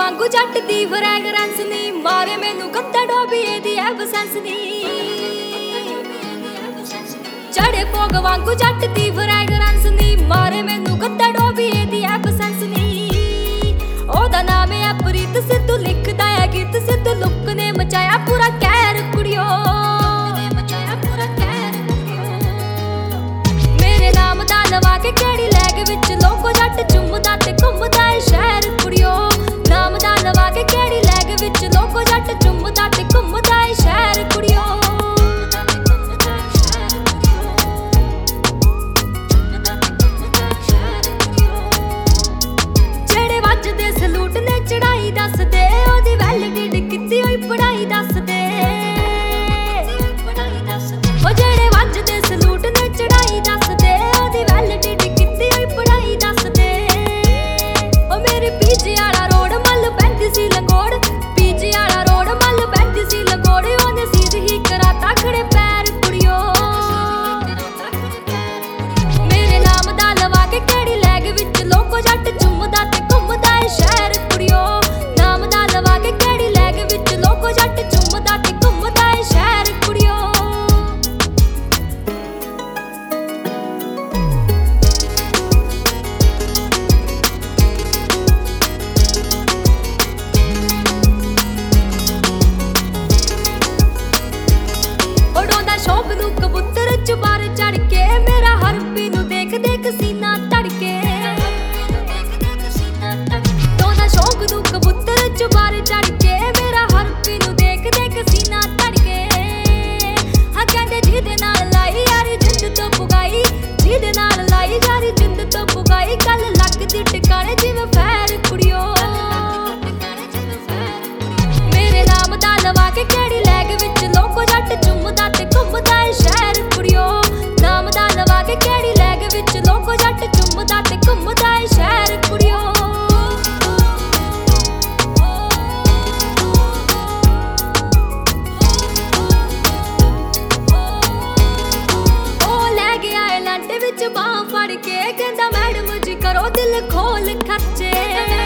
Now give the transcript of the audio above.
ਵਾਂਗੂ ਜੱਟ ਦੀ ਫਰੈਗਰੈਂਸ ਨੀ ਮਾਰੇ ਮੈਨੂੰ ਗੱਦਾ ਡੋਬੀ ਇਹਦੀ ਐਬਸੈਂਸ ਨੀ ਚੜੇ ਭੋਗ ਵਾਂਗੂ ਜੱਟ ਦੀ ਫਰੈਗਰੈਂਸ ਨੀ ਮਾਰੇ ਮੈਨੂੰ ਗੱਦਾ ਡੋਬੀ ਇਹਦੀ ਐਬਸੈਂਸ ਨੀ ਉਹਦਾ ਨਾਮ ਹੈ ਪ੍ਰੀਤ ਸਿੱਧੂ ਲਿਖਦਾ ਹੈ ਗੀਤ ਸਿੱਧੂ ਲੁੱਕ ਨੇ ਮਚਾਇਆ ਪੂਰਾ ਕਹਿਰ ਕੁੜਿਓ ਮੇਰੇ ਨਾਮ ਦਾ ਲਵਾ ਕੇ ਕਿਹੜੀ ਲੈਗ ਵਿੱਚ ਲੋਕੋ ਜੱਟ ਚੁੰਮਦਾ ਤੇ ਘੁੰਮਦਾ ਏ ਸ਼ਹਿਰ ਕੁੜਿਓ ਨਾਮ ਦਾ ਲਵਾ ਕੇ ਕਿਹੜੀ ਲੈਗ ਵਿੱਚ ਲੋਕੋ ਜੱਟ ਚੁੰਮਦਾ ਤੇ ਘੁੰਮਦਾ ਏ ਸ਼ਹਿਰ ਕੁੜਿਓ ਜਿਹੜੇ ਵੱਜਦੇ ਸਲੂਟ ਨੇ ਚੜਾਈ ਦੱਸਦੇ ਉਹਦੀ ਵੈਲਿਡਿਟੀ ਕੀਤੀ ਹੋਈ ਪੜਾਈ ਦੱਸਦੇ ਉਹ ਜਿਹੜੇ ਵੱਜਦੇ ਸਲੂਟ ਨੇ ਚੜਾਈ ਦੱਸਦੇ ਉਹਦੀ ਵੈਲਿਡਿਟੀ ਕੀਤੀ ਹੋਈ ਪੜਾਈ ਦੱਸਦੇ ਉਹ ਮੇਰੇ ਪੀਜੇ ਵਾਲਾ ਰੋਡ ਮੱਲ ਪੈਂਦੀ ਸੀ ਲੰਗੋੜ ਪੀਜੇ ਵਾਲਾ ਰੋਡ ਮੱਲ ਪੈਂਦੀ ਸੀ ਲੰਗੋੜ ਉਹਨੇ ਸੀਧ ਹੀ ਕਰਾਤਾ ਖੜੇ ਪੈਰ ਕੁੜਿਓ ਮੇਰੇ ਨਾਮ ਦਾ ਲਵਾ ਕੇ ਕਿਹੜੀ ਲੈਗ ਵਿੱਚ ਲੋਕੋ ਜੱਟ ਚੁੰਮਦਾ ਤੇ ਘੁੰਮਦਾ ਏ ਸ਼ਹਿਰ ਕੁੜਿਓ ਨਾਮ ਦਾ ਲਵਾ ਕੇ ਕਿਹੜੀ ਲੈਗ ਵਿੱਚ ਲੋਕੋ ਜੱਟ ਚੁੰਮਦਾ ਤੇ ਘੁੰਮਦਾ ਏ ਸ਼ਹਿਰ ਕੁੜਿਓ ਸ਼ੌਕ ਨੂੰ ਕਬੂਤਰ ਚੁਬਾਰ ਚੜ ਕੇ ਮੇਰਾ ਹਰਪੀ ਨੂੰ ਦੇਖ ਦੇਖ ਸੀਨਾ ਧੜਕੇ ਦੋਨਾ ਸ਼ੌਕ ਨੂੰ ਕਬੂਤਰ ਚੁਬਾਰ ਚੜ ਕੇ ਮੇਰਾ ਹਰਪੀ ਨੂੰ ਦੇਖ ਦੇਖ ਸੀਨਾ ਧੜਕੇ ਹਾਂ ਕਹਿੰਦੇ ਜਿਹਦੇ ਨਾਲ ਲਾਈ ਯਾਰੀ ਜਿੰਦ ਤੋਂ ਪੁਗਾਈ ਜਿਹਦੇ ਨਾਲ ਲਾਈ ਯਾਰੀ ਜਿੰਦ ਤੋਂ ਪੁਗਾਈ ਕੱਲ ਲੱਗਦੀ ਟਿਕਾਣੇ ਜਿਵੇਂ ਫੈਰ ਕੁੜਿਓ ਮੇਰੇ ਨਾਮ ਦਾ ਲਵਾ ਕੇ ਕਿਹੜੀ ਲੈਗ ਵਿੱਚ ਲੋਕੋ ਜੱਟ ਚੁੰਮਦਾ ਤੇ ਘੁੰਮਦਾ ਏ ਸ਼ਹਿਰ ਕੁੜਿਓ ਨਾਮ ਦਾ ਲਵਾ ਕੇ ਕਿਹੜੀ ਲੈਗ ਵਿੱਚ ਲੋਕੋ ਜੱਟ ਚੁੰਮਦਾ ਤੇ ਘੁੰਮਦਾ ਏ ਸ਼ਹਿਰ ਕੁੜਿਓ ਉਹ ਲੈ ਗਿਆ ਏ ਲਾਂਟੇ ਵਿੱਚ ਬਾਂਹ ਫੜ ਕੇ ਕਹਿੰਦਾ ਮੈਡਮ ਜੀ ਕਰੋ ਦਿਲ ਖੋਲ ਖਰਚੇ